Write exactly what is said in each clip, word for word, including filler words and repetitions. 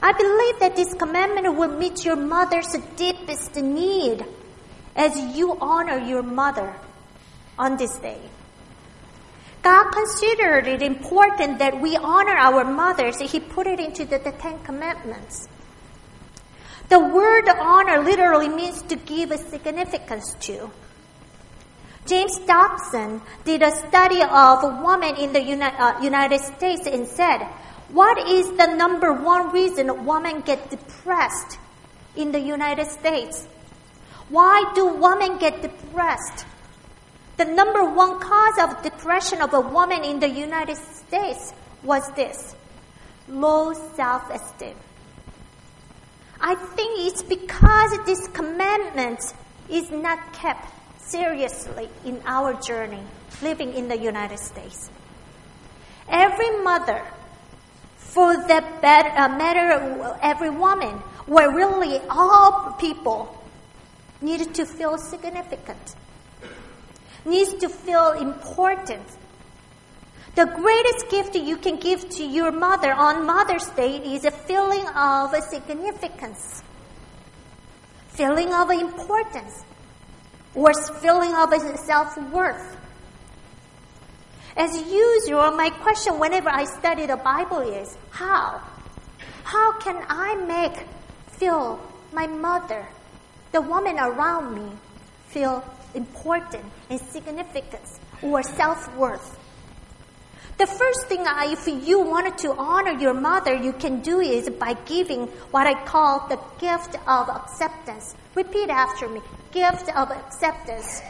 I believe that this commandment will meet your mother's deepest need as you honor your mother on this day. God considered it important that we honor our mothers. He put it into the, the Ten Commandments. The word honor literally means to give a significance to. James Dobson did a study of women in the Uni- uh, United States and said, what is the number one reason women get depressed in the United States? Why do women get depressed? The number one cause of depression of a woman in the United States was this: low self-esteem. I think it's because this commandment is not kept seriously in our journey living in the United States. Every mother, for that matter, every woman, or really all people, need to feel significant, needs to feel important. The greatest gift you can give to your mother on Mother's Day is a feeling of significance, feeling of importance, or feeling of self-worth. As usual, my question whenever I study the Bible is, how? How can I make feel my mother, the woman around me, feel important and significance or self-worth? The first thing, I, if you wanted to honor your mother, you can do is by giving what I call the gift of acceptance. Repeat after me. Gift of acceptance.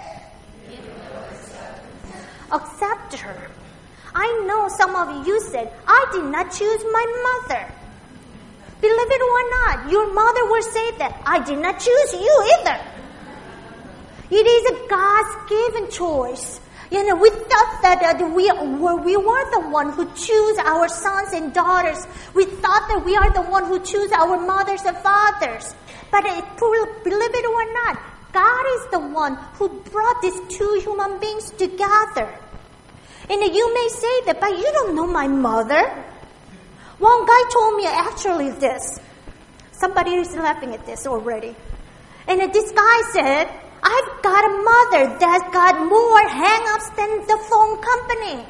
Accept her. I know some of you said, I did not choose my mother. Believe it or not, your mother will say that, I did not choose you either. It is a God's given choice. You know, we thought that uh, we, we were the one who choose our sons and daughters. We thought that we are the one who choose our mothers and fathers. But it, believe it or not, God is the one who brought these two human beings together. And you may say that, but you don't know my mother. One guy told me actually this. Somebody is laughing at this already. And this guy said, I've got a mother that's got more hang-ups than the phone company.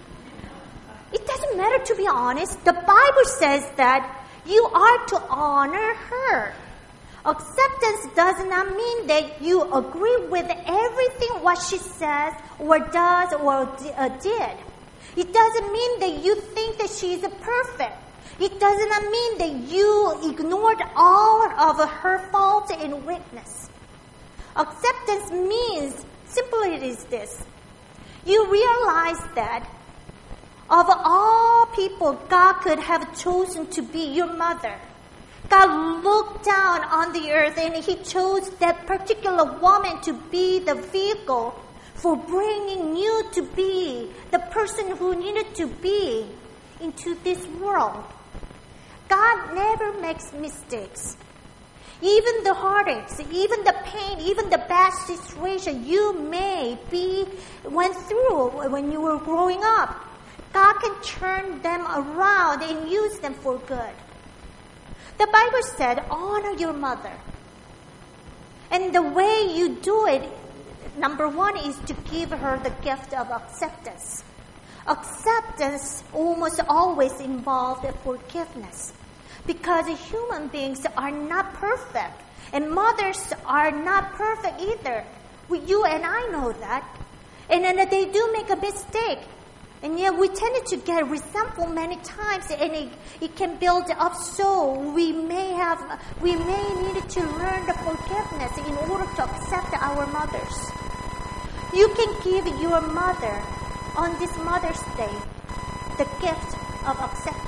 It doesn't matter, to be honest. The Bible says that you are to honor her. Acceptance does not mean that you agree with everything what she says or does or uh, did. It doesn't mean that you think that she is perfect. It does not mean that you ignored all of her faults and weakness. Acceptance means, simply it is this. You realize that of all people God could have chosen to be your mother, God looked down on the earth and He chose that particular woman to be the vehicle for bringing you to be the person who needed to be into this world. God never makes mistakes. Even the heartaches, even the pain, even the bad situation you may be went through when you were growing up, God can turn them around and use them for good. The Bible said, honor your mother. And the way you do it, number one, is to give her the gift of acceptance. Acceptance almost always involves forgiveness. Because human beings are not perfect. And mothers are not perfect either. We, you and I know that. And then they do make a mistake. And yet we tended to get resentful many times. And it, it can build up, so we may have, we may need to learn the forgiveness in order to accept our mothers. You can give your mother on this Mother's Day the gift of acceptance.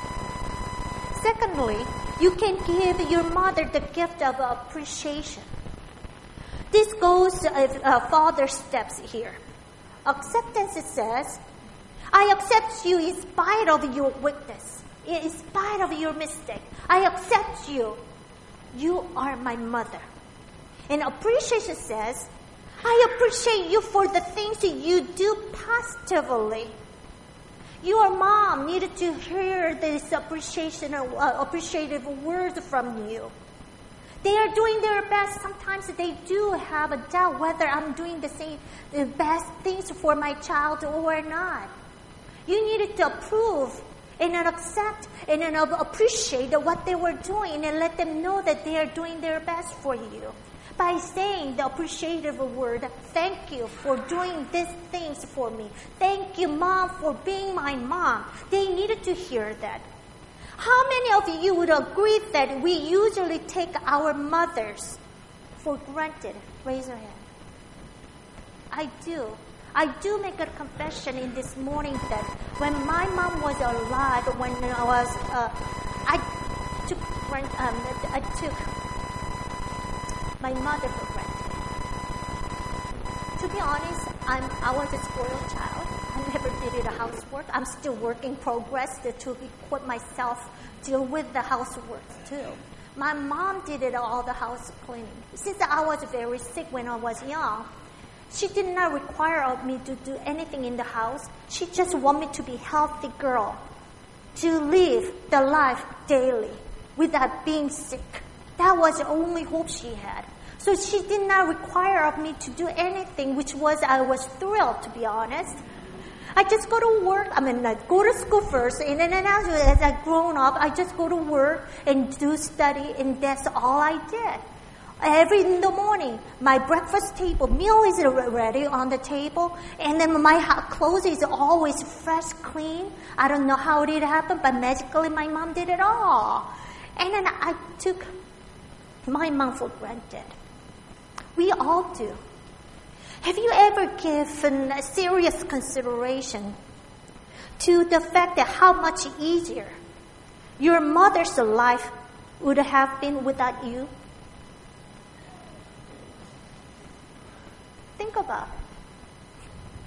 Secondly, you can give your mother the gift of appreciation. This goes uh, uh, further steps here. Acceptance says, I accept you in spite of your weakness, in spite of your mistake. I accept you. You are my mother. And appreciation says, I appreciate you for the things that you do positively. Your mom needed to hear this appreciation, uh, appreciative words from you. They are doing their best. Sometimes they do have a doubt whether I'm doing the same, the best things for my child or not. You needed to approve and then accept and then appreciate what they were doing and let them know that they are doing their best for you. By saying the appreciative word, thank you for doing these things for me. Thank you, Mom, for being my mom. They needed to hear that. How many of you would agree that we usually take our mothers for granted? Raise your hand. I do. I do make a confession in this morning that when my mom was alive, when I was, uh, I took, um, I took my mother for granted. To be honest, I'm, I was a spoiled child. I never did the housework. I'm still work in progress to, to equip myself to deal with the housework too. My mom did it all the house cleaning. Since I was very sick when I was young, she did not require of me to do anything in the house. She just wanted me to be a healthy girl, to live the life daily without being sick. That was the only hope she had. So she did not require of me to do anything, which was, I was thrilled, to be honest. I just go to work, I mean, I go to school first, and then as, as I grown up, I just go to work and do study, and that's all I did. Every in the morning, my breakfast table, meal is ready on the table, and then my clothes is always fresh, clean. I don't know how it happened, but magically my mom did it all. And then I took my mom for granted. We all do. Have you ever given a serious consideration to the fact that how much easier your mother's life would have been without you? Think about it.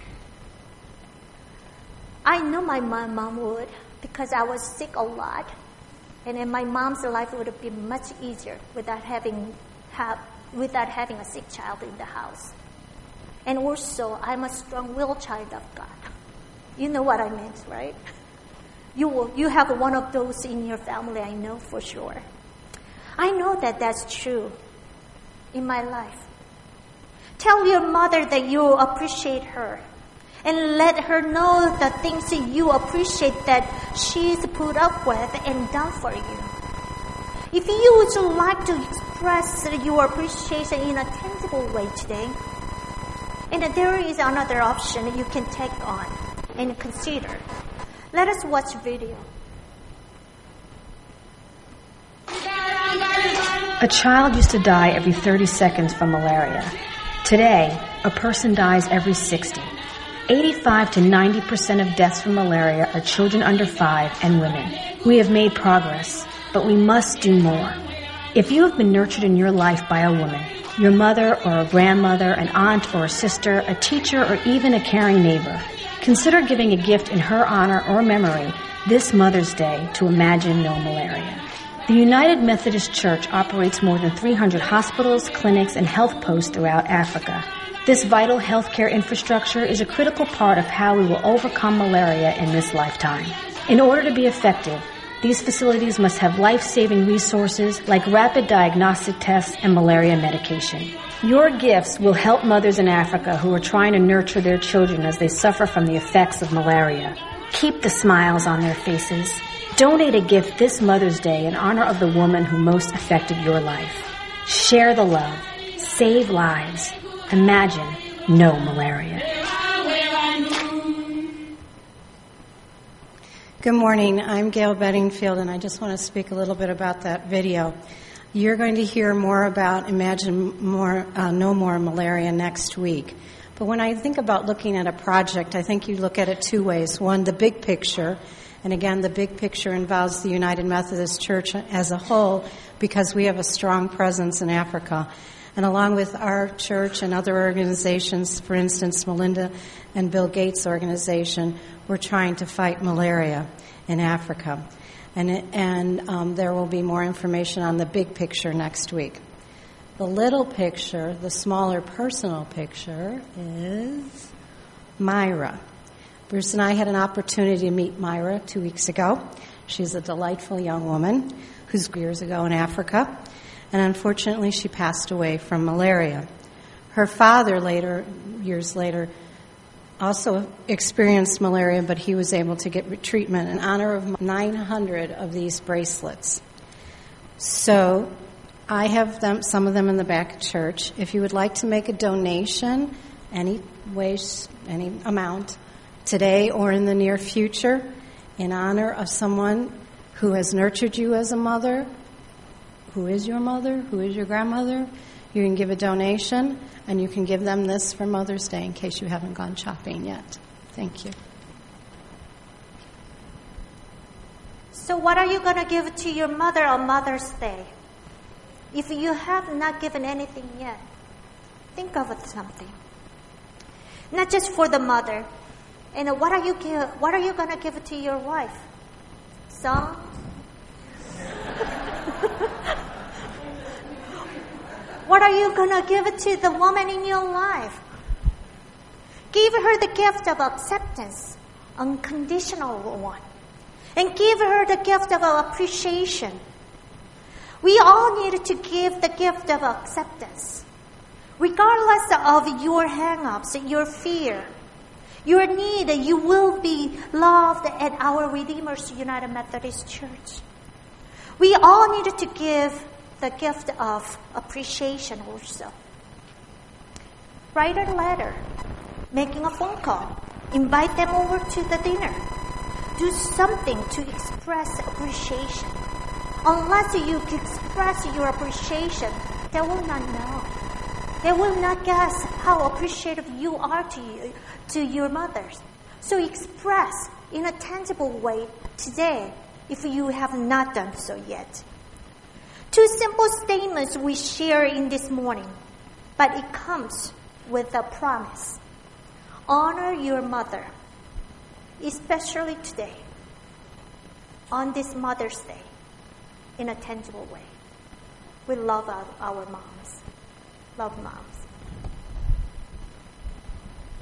I know my mom would, because I was sick a lot. And then my mom's life would have been much easier without having have, without having a sick child in the house. And also, I'm a strong-willed child of God. You know what I meant, right? You will, you have one of those in your family, I know for sure. I know that that's true in my life. Tell your mother that you appreciate her. And let her know the things that you appreciate that she's put up with and done for you. If you would like to express your appreciation in a tangible way today, and there is another option you can take on and consider. Let us watch video. A child used to die every thirty seconds from malaria. Today, a person dies every sixty. eighty-five to ninety percent of deaths from malaria are children under five and women. We have made progress, but we must do more. If you have been nurtured in your life by a woman, your mother or a grandmother, an aunt or a sister, a teacher, or even a caring neighbor, consider giving a gift in her honor or memory this Mother's Day to Imagine No Malaria. The United Methodist Church operates more than three hundred hospitals, clinics, and health posts throughout Africa. This vital healthcare infrastructure is a critical part of how we will overcome malaria in this lifetime. In order to be effective, these facilities must have life-saving resources like rapid diagnostic tests and malaria medication. Your gifts will help mothers in Africa who are trying to nurture their children as they suffer from the effects of malaria. Keep the smiles on their faces. Donate a gift this Mother's Day in honor of the woman who most affected your life. Share the love. Save lives. Imagine no malaria. Good morning. I'm Gail Bedingfield, and I just want to speak a little bit about that video. You're going to hear more about Imagine more, uh, No More Malaria next week. But when I think about looking at a project, I think you look at it two ways. One, the big picture. And again, the big picture involves the United Methodist Church as a whole because we have a strong presence in Africa. And along with our church and other organizations, for instance, Melinda and Bill Gates' organization, we're trying to fight malaria in Africa. And, it, and um, there will be more information on the big picture next week. The little picture, the smaller personal picture, is Myra. Bruce and I had an opportunity to meet Myra two weeks ago. She's a delightful young woman who's years ago in Africa, and unfortunately she passed away from malaria. Her father later, years later, also experienced malaria, but he was able to get treatment in honor of nine hundred of these bracelets. So I have them, some of them in the back of church. If you would like to make a donation, any way, any amount, today or in the near future, in honor of someone who has nurtured you as a mother, who is your mother, who is your grandmother, you can give a donation, and you can give them this for Mother's Day in case you haven't gone shopping yet. Thank you. So what are you going to give to your mother on Mother's Day? If you have not given anything yet, think of something. Not just for the mother. And what are you give, what are you going to give to your wife? Song? What are you going to give to the woman in your life? Give her the gift of acceptance, unconditional one. And give her the gift of appreciation. We all need to give the gift of acceptance. Regardless of your hang-ups, your fear, your need, you will be loved at our Redeemer's United Methodist Church. We all need to give the gift of appreciation also. Write a letter, making a phone call, invite them over to the dinner. Do something to express appreciation. Unless you express your appreciation, they will not know. They will not guess how appreciative you are to you, to your mothers. So express in a tangible way today if you have not done so yet. Two simple statements we share in this morning, but it comes with a promise. Honor your mother, especially today, on this Mother's Day, in a tangible way. We love our, our moms. Love moms.